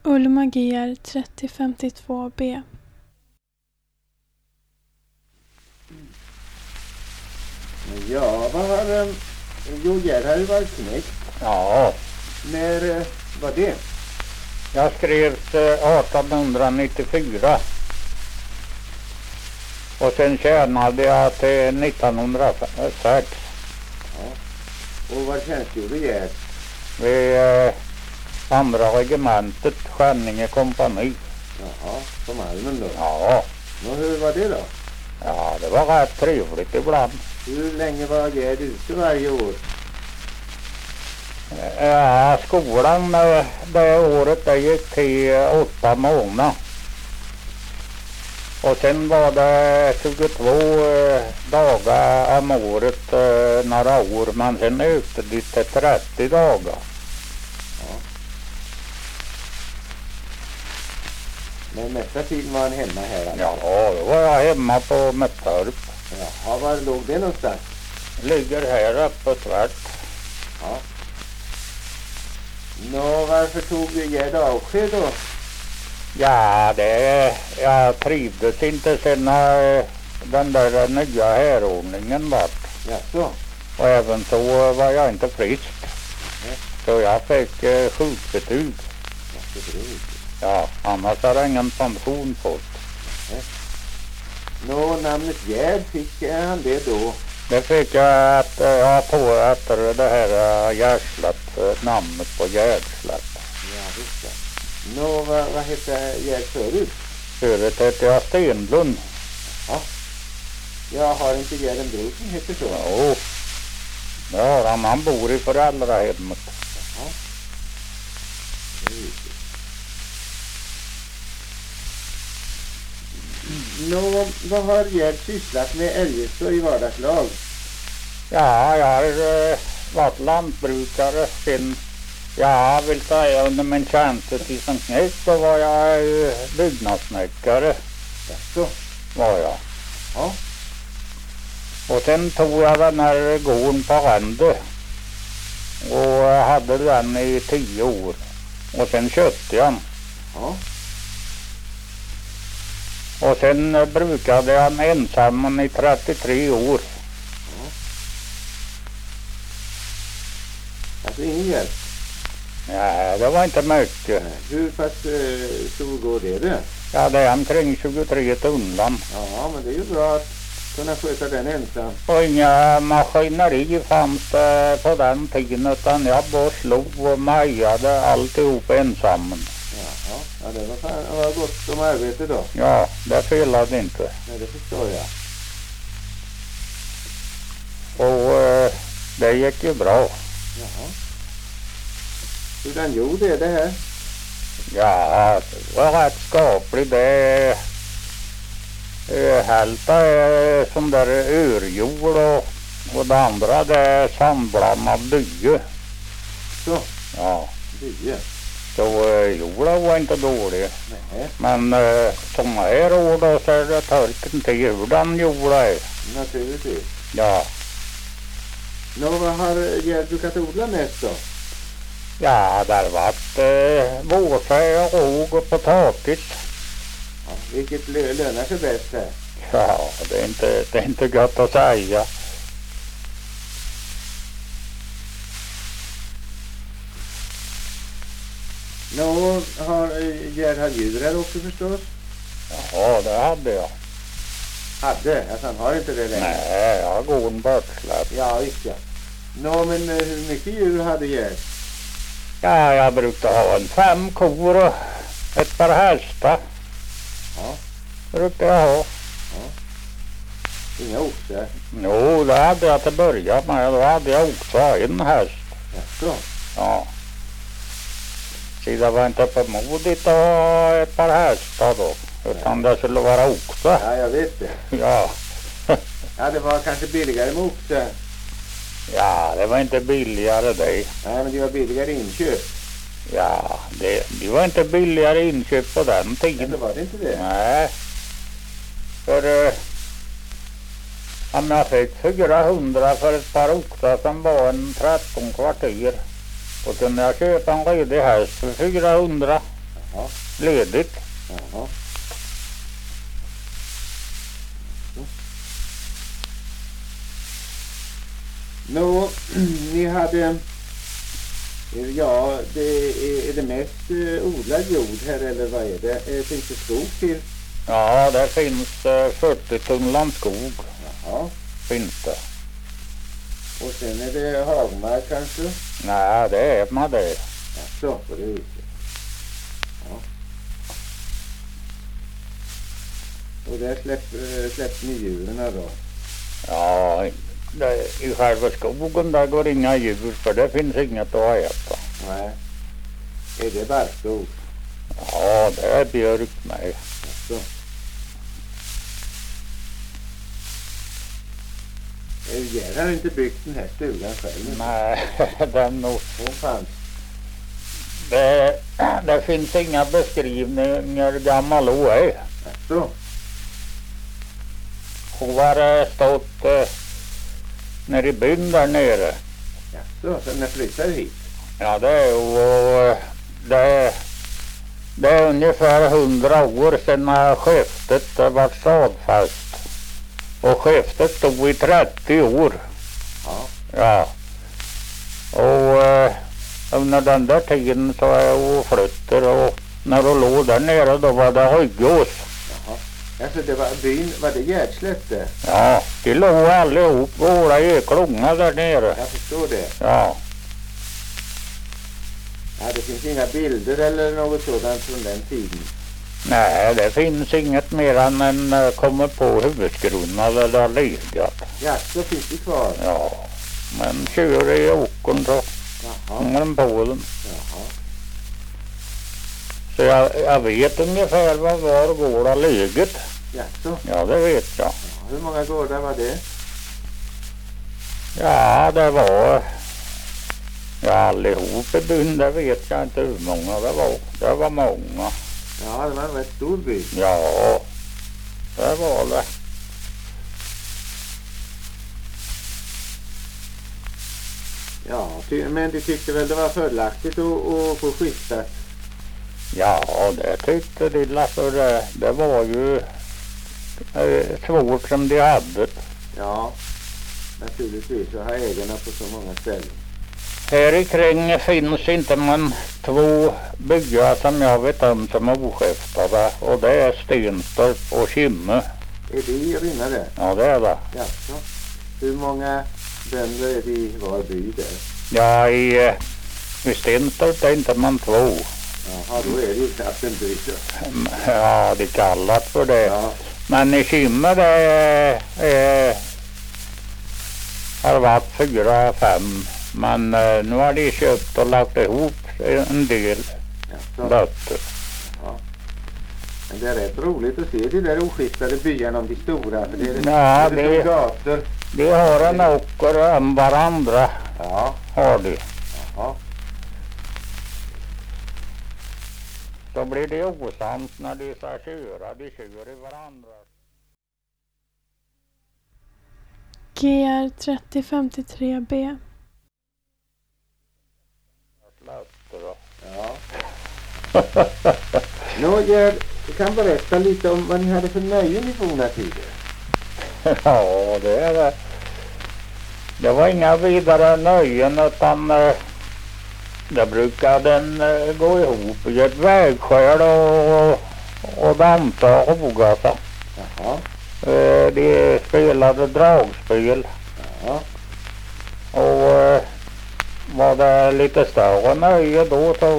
Ulma GR 3052B. Ja, vad har... Jo, Gerd har ju varit knäckt. Ja, När var det? jag skrev 1894 och sen tjänade jag till 1906 Och vad tjänstgjorde Gerd? vid andra regementet, Skänninge kompani. Jaha, på Malmen då. Ja, Och hur var det då? ja, det var rätt trevligt ibland. Hur länge var Gerd ute varje år? Ja, skolan det året det gick till 8 månader. Och sen var det 22 dagar om året några år, men sen ökade det till 30 dagar. Men mesta tiden var han hemma här alltså. Ja, då var jag hemma på Mättorp. Jaha, var låg det någonstans? Ligger här uppe tvärt. Ja. Nå, varför tog Gerd avsked då? Ja, jag trivdes inte sen när den där nya härordningen vart. Jaså? Och även så var jag inte frisk. Så jag fick sjukbetyg. Ja, annars har jag ingen pension fått. Nå, namnet Gerd, fick han det då? Det fick jag efter det här Gärdslätt, namnet på Gärdslätt. Ja, visst ja. Nå, vad hette Gerd förut? Förut hette jag Stenlund. Ja. Jag har inte Gerd en bror som heter så? Jo, det har han. Han bor i föräldrahemmet. Ja. Nå, vad har Gerd sysslat med eljest då i vardagslag? Ja, jag har varit lantbrukare sen, jag vill säga under min tjänstetid som knäck, så var jag byggnadssnickare. Jaså? Var jag. Ja. Och sen tog jag den här gården på Rände och hade den i 10 år. Och sen köpte jag den. Ja. Och sen brukade jag den ensam i 33 år. Alltså ingen hjälp? Ja, det var inte mycket. Hur pass stor går det? Ja, det är omkring 23 tunnland. Ja, men det är ju bra att kunna sköta den ensam. Och inga maskineri fanns det på den tiden, utan jag bara slog och majade alltihop ensam. Jaha, ja, det var gott som arbete då. Ja, det felade inte. Nej, det förstår jag. Och det gick ju bra. Jaha. Hurdan jord är det här? Ja, det var rätt skapligt. Det hälften är som där örjord och det andra det är sandblandad dye. Så, Ja, dye. så jorden var inte dålig. Nej, Men som här år då så är det torken till hur den jorden är. naturligtvis. Ja, Nå, vad har Gerd brukat odla mest då? ja, där vart vårsäd och råg och potatis. Ja, vilket lönar sig bäst här? Ja, det är inte gott att säga. Nå, har Gerd har djur här också förstås? Ja, det hade jag. Hade? Alltså han har inte det längre? Nej, jag går en börtsläpp. Ja, visst ja. Nå, men hur mycket djur hade Gerd? Ja, jag brukade ha 5 kor och ett par hästar. Ja. Brukade jag ha. Inga oxar? Jo, det hade jag till början med. Då hade jag också en häst. Jaså? Ja. Så det var inte på modigt att ha ett par hästar då. Utan det skulle vara oxar. Ja, jag vet det. Ja. Ja, det var kanske billigare med oxar. Ja, det var inte billigare det. Nej, men det var billigare inköp. Ja, det var inte billigare inköp på den tiden. Eller var det inte det? Nej. För om jag fick 400 för ett par oxar som var en 13 kvarter. Och kunde jag köpa en redig häst för 400. Jaha. Ledigt. Jaha. Nå, ni hade... Ja, är det mest odlad jord här eller vad är det? Finns det skog till? Ja, det finns 40 tunnland skog. Jaha. Finns det. Och sen är det hagmark kanske? Nej, det är man det. Jaså, på det viset. Ja. Och där släpper ni djuren då? Ja, i själva skogen där går inga djur för det finns inget att äta. Nej. Är det barrskog? Ja, det är björk med. Jaså. Gerd har inte byggt den här stugan själv. Nej, den nog. Hon fanns. Det finns inga beskrivningar gammal hon är. Jaså. Hon har stått nere i byn där nere. Jaså, så när flyttade hit? Ja, det är och det är ungefär 100 år sedan skiftet var stadfast. Och skiftet stod i 30 år. Ja. Ja. Och under den där tiden så är hon flyttar och när hon låg där nere då var det Höggås. Jaha. Alltså det var byn, var det Gärdslätte? Ja, de låg allihop och håla i klunga där nere. Jag förstår det. Ja. Ja, det finns inga bilder eller något sådant från den tiden. Nej, det finns inget mer än en kommer på huvudskrunar där det har legat. Jaså, finns det kvar? Ja, men kör i åkern så Jaha. hänger den på den. Jaha. Så jag vet ungefär var gården har legat. Jaså. Ja, det vet jag. Ja, hur många gårdar var det? Ja, det var... Ja, allihop i byn, det vet jag inte hur många det var. Det var många. Ja, det var en rätt stor by. Ja, det var det. Ja, men du tyckte väl det var fördelaktigt att få skifta? Ja, det tyckte de, för det var ju svårt som de hade. Ja, naturligtvis så har ägarna på så många ställen. Här i kring finns inte men 2 byar som jag vet om som är oskiftade. Och det är Stenstorp och Kimme. Är det i Rinnare? Ja, det är det. Jaså. Hur många bönder är det i var by där? Ja, i Stenstorp är inte man 2. Jaha, då är det ju knappt en by så. Ja, det kallat för det. Ja, Men i Kimme det har varit 4-5. Men nu har de köpt och lagt ihop en del jaså. dötter. Ja. Men det är rätt roligt att se de där oskiftade byarna om de stora. För det är, Ja, det är det- som gator. De har en åker om varandra, Ja, har de. ja. Så blir det osams när de ska köra. De kör i varandra. GR 3053B. Lötter och- Ja. Nå, Gerd, du kan berätta lite om vad ni hade för nöjen i forna tider. Ja, det är det. Det var inga vidare nöjen utan det brukade gå ihop i ett vägskäl och dansa och hoga sig. Jaha. De spelade dragspel Ja. och var det lite större nöje då så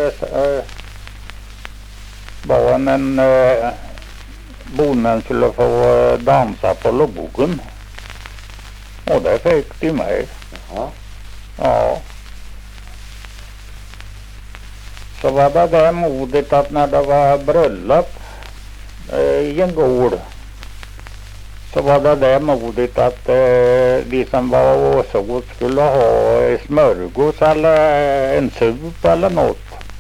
var en bonden skulle få dansa på logen. Och det fick de med. Jaha. Ja. Så var det där modigt att när det var bröllop i en gård så var det där modigt att de som var och så skulle ha smörgås eller en sup eller något.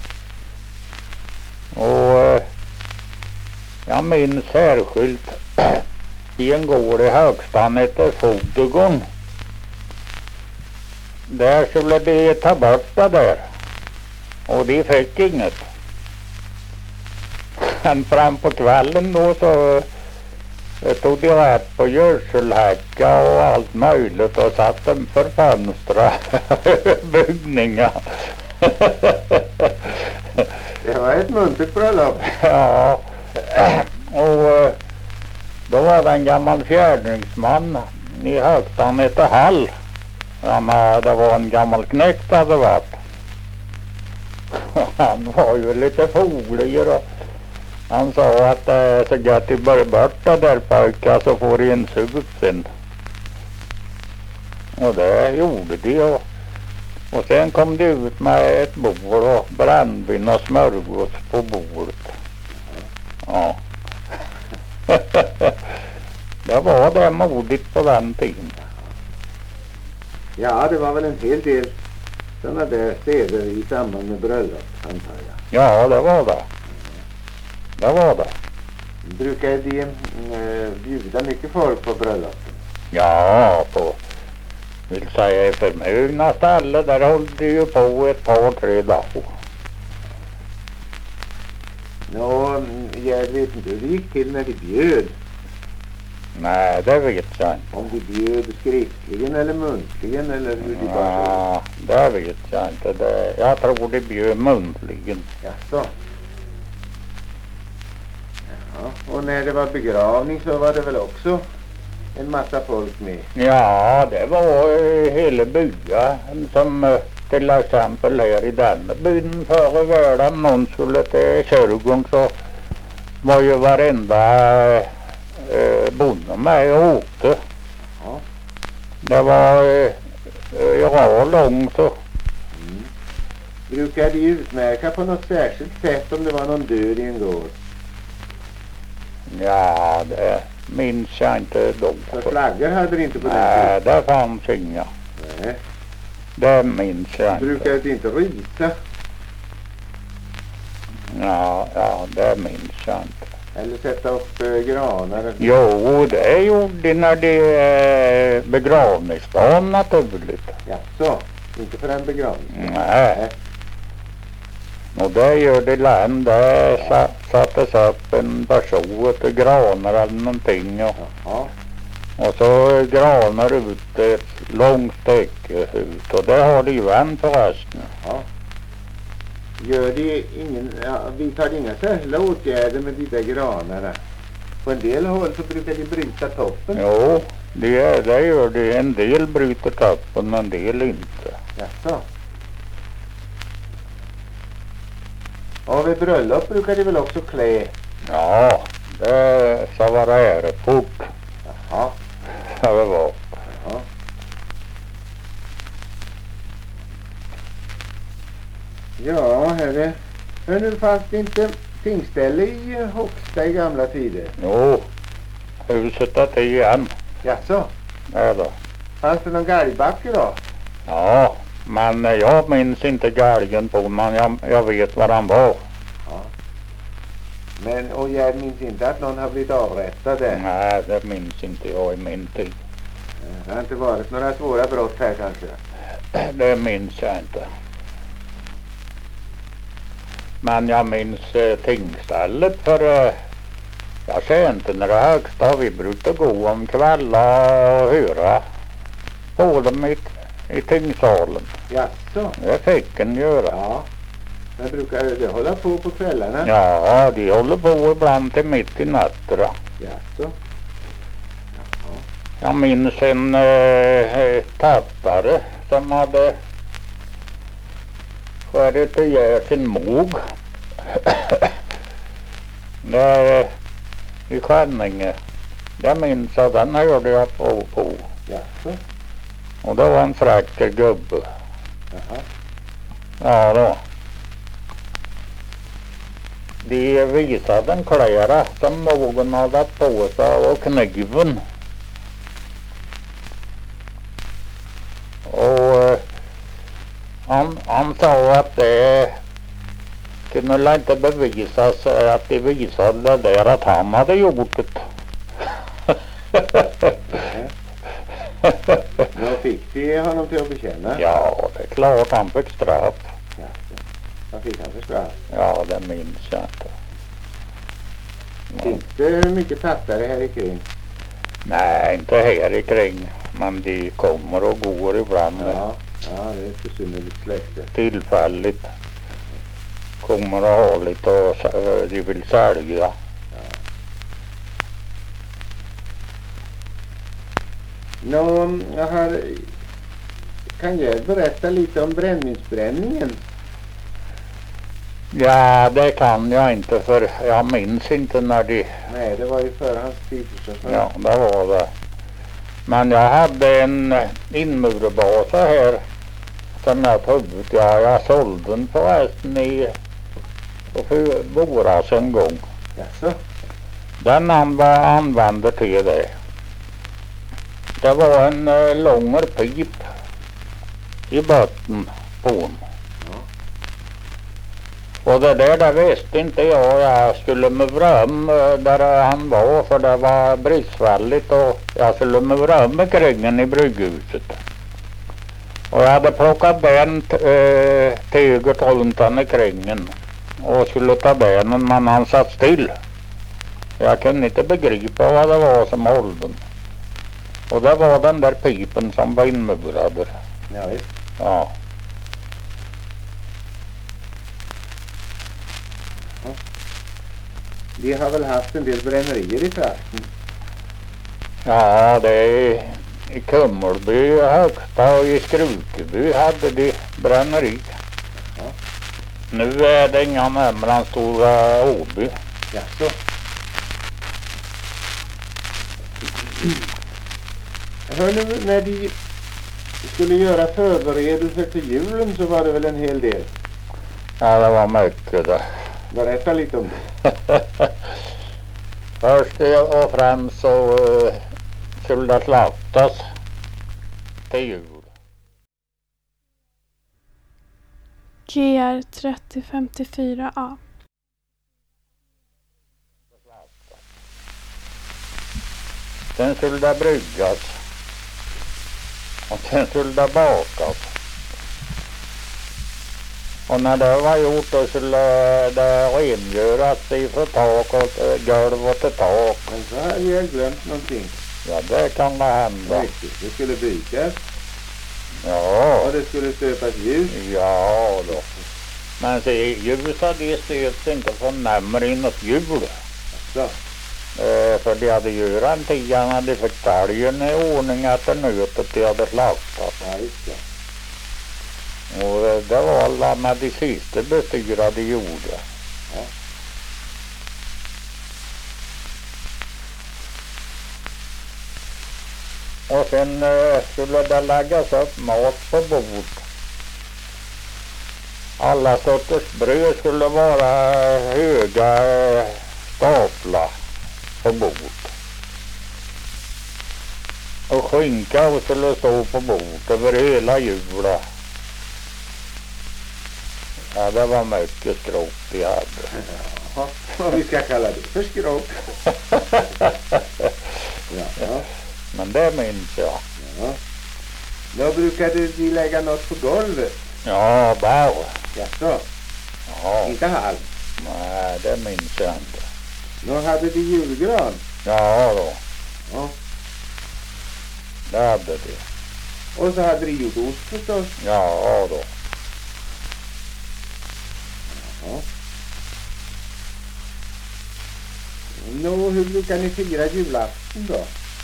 Och jag minns särskilt i en gård i Högstan heter Fogdegång. Där skulle de ta bort det där. Och de fick inget. Men fram på kvällen då så tog de rätt på gödselhäckar och allt möjligt och satt dem för fönstret byggningar. Det var ett muntert bröllop. Ja, och då var det en gammal fjärdringsman i Högstan hette Hall. Det var en gammal knäckt hade varit. Han var ju lite foglig och han sa att så gott i börjar bort det där pojkar så får de en sup sen. Och det gjorde de och sen kom de ut med ett bord och brännvin och smörgås på bordet. Ja. Det var det modigt på den tiden. Ja, det var väl en hel del sådana där seder i samband med bröllop, antar jag. Ja, det var det. Det var det. Brukar de bjuda mycket folk på bröllop? Ja, på vill säga förmögna ställen där höll de ju på ett par, 3 dagar. Nå, jag vet inte hur det gick till när de bjöd. Nej, det vet jag inte. Om de bjöd skriftligen eller muntligen eller hur de bara... Ja, det vet jag inte. Jag tror de bjöd muntligen. Jaså? Ja, och när det var begravning så var det väl också en massa folk med? Ja, det var hela byn som till exempel här i denna byn förra världen någon skulle till kyrkan så var ju varenda bonde med och åkte. Ja. Det var långt så. Mm. Brukar de utmärka på något särskilt sätt om det var någon död i en gård? Ja, det minns jag inte då. Så flaggor hade de inte på den Nej, tiden? det fanns inga. Nej. Det minns jag inte. Brukar de inte rita? Ja, det minns jag inte. Eller sätta upp granar? Jo, det gjorde de när de begravningsdagen naturligt. Jaså? Inte för en begravning? Nej. Och det gör det land. Det sattes upp en person till granar eller någonting. Jaha. Och så granar ut ett långt stycke ut. Och det har de ju än förresten. Jaha. Gör de vidtar de inga särskilda åtgärder med de där granarna? På en del håll så brukar de bryta toppen. Jo, det gör det. En del bryter toppen, en del inte. Jaså? Och vid bröllop brukar de väl också klä? Ja, det ska vara ärefullt. Jaha. Ja, det var. Jaha. Ja, herre. Men nu fanns det inte tingsställe i Håksta i gamla tider? Jo, huset är till igen. Jaså? Ja då. Fanns det någon galgbacke då? Ja, men jag minns inte galgen på, men jag vet var han var. Ja. Men, och jag minns inte att någon har blivit avrättad där? Nej, det minns inte jag i min tid. Det har inte varit några svåra brott här kanske? Det minns jag inte. Men jag minns tingstället för jag ser inte när det är Högsta. Vi brukade gå om kvällar och höra på dem i tingsalen. Jaså? Det fick en göra. Ja. Men brukar det hålla på kvällarna? Ja, de håller på ibland till mitt i natten. Jaså? Jaha. Jag minns en tappare som hade skärrit ihjäl sin mog. Där i Skänninge. Jag minns att den hörde jag på. Jaså? Och det var en fräck gubbe. Jaha. Ja då. De visade den klära som någon hade på sig och kniven. Och han sa att det kunde inte bevisas att de visade där att han hade gjort det. Då fick de honom till att bekänna? Ja, det är klart han fick straff. Jaså. Vad fick han för straff? Ja, det minns jag inte. Finns det mycket tattare här i kring? Nej, inte här i kring. Men de kommer och går ibland. Ja, det är ett besynnerligt släkte. Tillfälligt. Kommer och har lite och de vill sälja. Kan jag berätta lite om brännvinsbränningen? Ja, det kan jag inte för jag minns inte när de... Nej, det var ju före hans tid. Ja, det var det. Men jag hade en inmurbasa här som jag tog ut. Ja, jag sålde den förresten på våras en gång. Jaså? Den använde till det. Det var en lång pip i botten på den. Och det där visste inte jag skulle muvra om där han var, för det var bristfälligt och jag skulle muvra om kringen i brygghuset. Och jag hade plockat ben tyget runt den i kringen och skulle ta benen, men han satt still. Jag kunde inte begripa vad det var som höll den. Och det var den där pipen som var inmurad. Ja, visst. Ja. De har väl haft en del brännerier i trakten? Ja, det är i Kummelby, Högsta och i Skrukeby hade de bränneri. Ja. Nu är det inga mellan Stora Åby. Jaså? Hör nu, när de skulle göra förberedelser till julen så var det väl en hel del? Ja, det var mycket det. Berätta lite om det. Först och främst så skulle det slaktas till jul. GR 3054A. Sen skulle det bryggas. Och sen skulle det bakas. Och när det var gjort då skulle det rengöras ifrån tak och golv och till tak. Men så hade jag glömt någonting. Ja, det kan det hända. Riktigt. Det skulle brytas Ja, och det skulle stöpas ljus. ja då. Men se, ljusa de stöps inte från närmare något jul. Så. För de hade ju en tia när de fick talgen i ordning efter nötet de hade slaktat. Ja, just det. Och det var alla med de sista bestyra de gjorde. Ja. Och sen skulle det läggas upp mat på bord. Alla sorters bröd skulle vara höga staplar på bord. Och skinka skulle stå på bord över hela julen. Ja, det var mycket skropp vi hade. Jaha, vad vi ska kalla det för skropp. Ja. Men det minns jag. Ja. Då brukade de lägga något på golvet. Ja, bär. Jaså? Ja, Inte halv. nej, det minns jag inte. Då hade de julgran. Ja då, Ja. det hade de. Och så hade de gjort ost förstås. Ja då. Ja. Nå, hur brukar ni fira julafton då?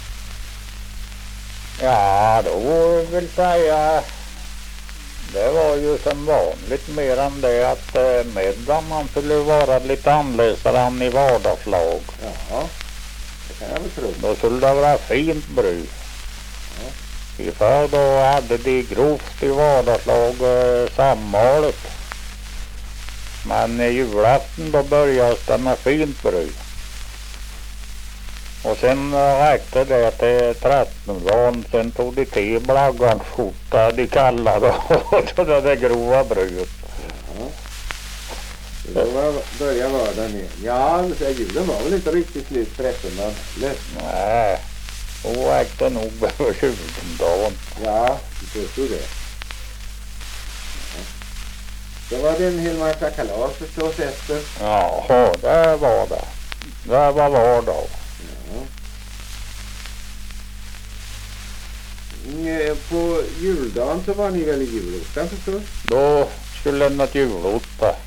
Ja, då vill säga, det var ju som vanligt mer än det att middagen man skulle vara lite annorlunda än i vardagslag. Ja, det kan jag väl tro. Då skulle det vara fint bröd. Ja. För då hade de grovt i vardagslag sammalet. Men i julafton då började det med fint bröd. Och sen räckte det till 13-dagen. Sen tog de till blaggansskjorta, de kallade och det där grova brödet. Ja. Då börjar vardagen igen. Ja, julen var väl inte riktigt slut förresten. Nej, då räckte nog över 20-dagen. Ja, du påstod det. Ja. Då var det en hel massa kalas förstås efter. Ja, det var det. Det var vardag. Ja. På juldagen så var ni väl i julottan förstås? Då skulle något julotta.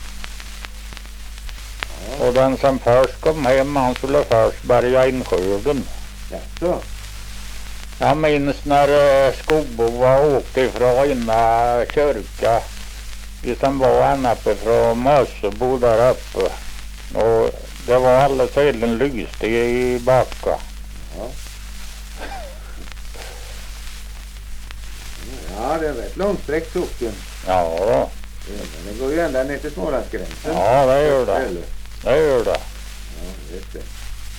Ja. Och den som först kom hem, han skulle först bärga in skörden. Jaså? Jag minns när Skogboa åkte ifrån inna kyrka. Vi som var ända uppe från Mössebo där uppe. Och det var alldeles elden lyste i backa. Ja. Ja, det är rätt långsträckt socken. Ja, Det går ju ända ner till Smålandsgränsen. ja det gör det. Det gör det. Ja, just det.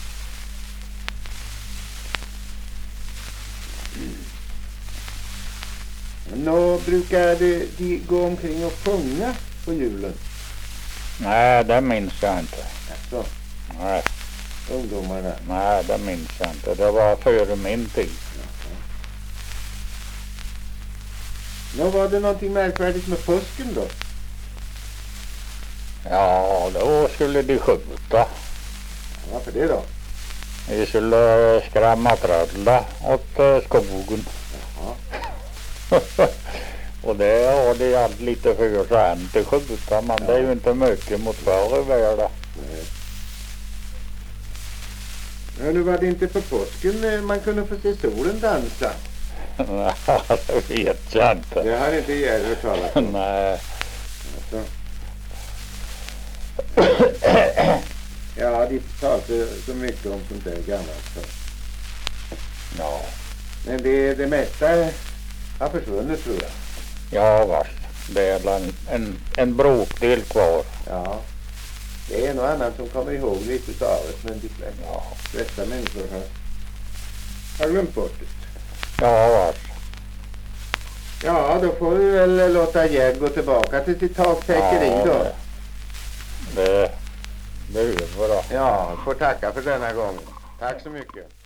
Nå, brukar de gå omkring och sjunga på julen? Nej, det minns jag inte. Alltså, Nej, ungdomarna. nej, det minns jag inte. Det var före min tid. Nå, var det någonting märkvärdigt med påsken då? Ja, då skulle de skjuta. Ja, varför det då? Vi skulle skrämma trölla åt skogen. Jaha. Och det har de allt lite för sig till skjuta, men det är ju inte mycket mot förr i världen. Nej. Ja, nu var det inte på påsken man kunde få se solen dansa. Ja, det vet jag inte. Det har inte jag hört talas om. Nej. Alltså. Ja, de pratar så mycket om sånt där gammalt. Så. Ja, Men det mesta har försvunnit tror jag. ja vars. Det är en bråkdel kvar. Ja. Det är nog annat som kommer ihåg lite utav det, men de flesta människor har glömt bort det. Ja, vars. Ja, då får vi väl låta Gerd gå tillbaka till sitt taktäckeri då. Det är över då. Ja, får tacka för denna gång. Tack så mycket.